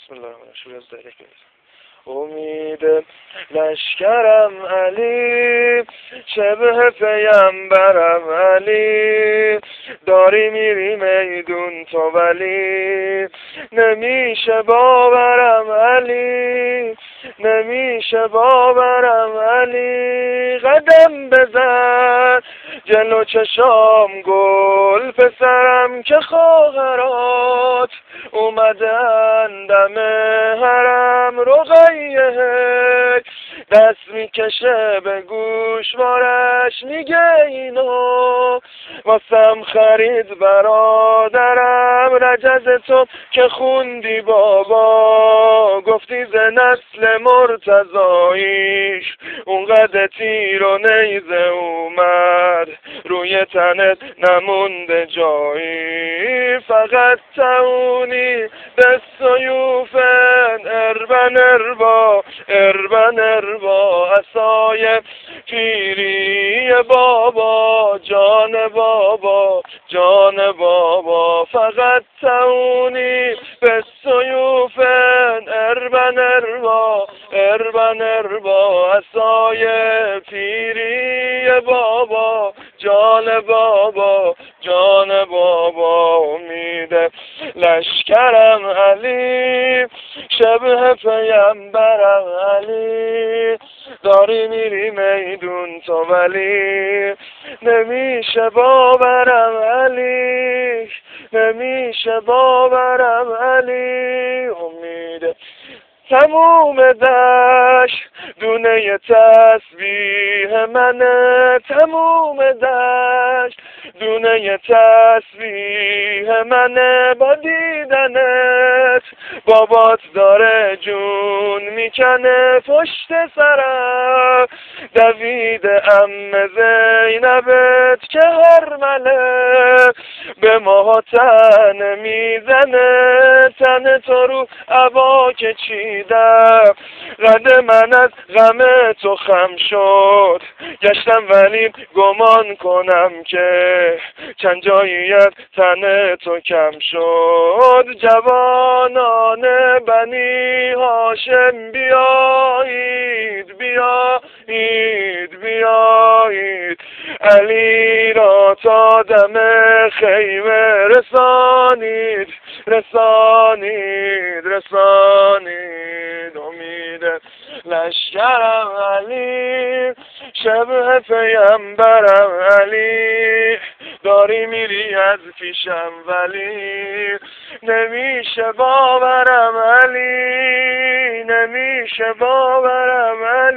بسم الله الرحمن الرحیم. از دقیق امید لشکرم علی، شبه پیمبرم علی، داری میری میدون تو ولی نمیشه باورم علی، نمیشه باورم علی. قدم بزن جلو چشام گل پسرم که خواهرات اومدن دم حرم، رقیه دست میکشه به گوشوارش میگه اینو واسم خرید برادرم. رجز تو که خوندی بابا گفتی ز نسل مرتضاییش، اونقدر تیر و نیزه اومد روی تنت نمونده جایی. فقط تونی به سیوفن اربن اربا اربن اربا، عصای پیری بابا جان بابا جان بابا. فقط تونی به سیوفن اربن اربا اربن اربا، عصای پیری بابا جان بابا جان بابا. امید لشکرم علی، شبه پیمبرم علی، داری میری میدون تو ولی نمیشه باورم علی، نمیشه باورم علی. امید تموم دشت دونه تسبیح منه، تموم دشت دونه تسبیح منه. با دیدنت بابات داره جون میکنه پشت سرم، دوید ام زینبت که هر ملک به ما تن میزنه. تن تو رو عبا که چیدم، قد من از غم تو خم شد، گشتم ولی گمان کنم که چند جایی از تن تو کم شد. جوانان بنی هاشم بیایید بیایید بیایید، علی را تا دم خیمه رسانید رسانید رسانید. امید لشکرم علی، شبه پیمبرم علی، داری میری از پیشم ولی نمیشه باورم علی، نمیشه باورم علی.